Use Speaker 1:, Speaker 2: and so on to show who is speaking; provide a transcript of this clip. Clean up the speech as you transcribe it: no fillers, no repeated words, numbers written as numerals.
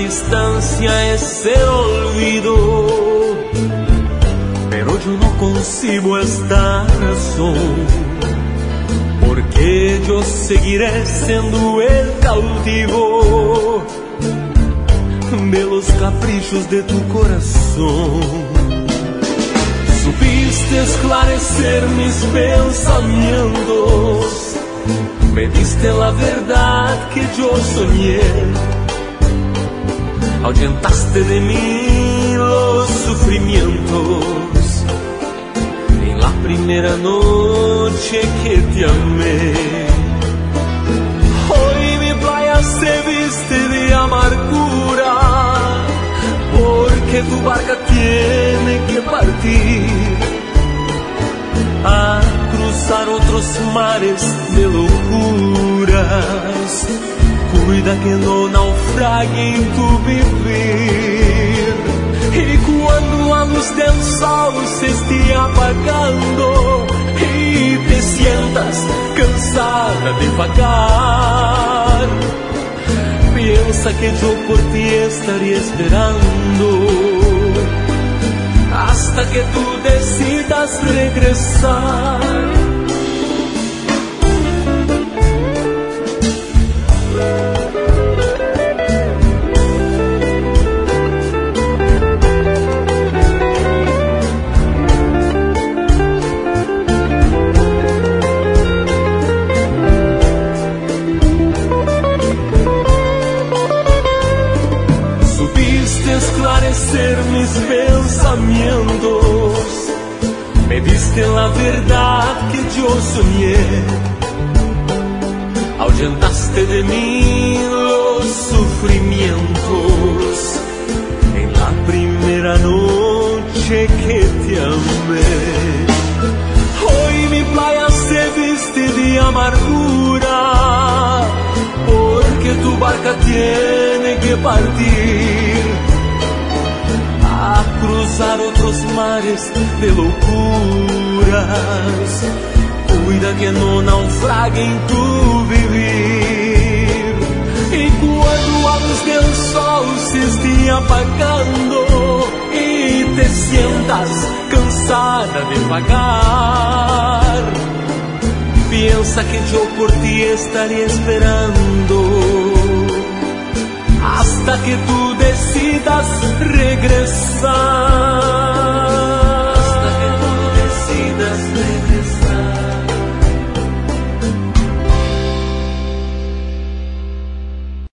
Speaker 1: distancia es el olvido, pero yo no concibo esta razón, porque yo seguiré siendo el cautivo de los caprichos de tu corazón. Supiste esclarecer mis pensamientos, me diste la verdad que yo soñé, ahuyentaste de mí los sufrimientos en la primera noche que te amé. Hoy mi playa se viste de amargura, porque tu barca tiene que partir a cruzar otros mares de locuras. Cuida que no naufrague en tu vivir. Y cuando la luz del sol se esté apagando y te sientas cansada de vagar, piensa que yo por ti estaría esperando hasta que tú decidas regresar. Esclarecer mis pensamientos, me diste la verdad que yo soñé, ahuyentaste de mí los sufrimientos en la primera noche que te amé. Hoy mi playa se viste de amargura, porque tu barca tiene que partir a cruzar otros mares de locuras. Cuida que no naufrague en tu vivir. Y cuando a luz del sol se esté apagando y te sientas cansada de vagar, piensa que yo por ti estaría esperando hasta que tú decidas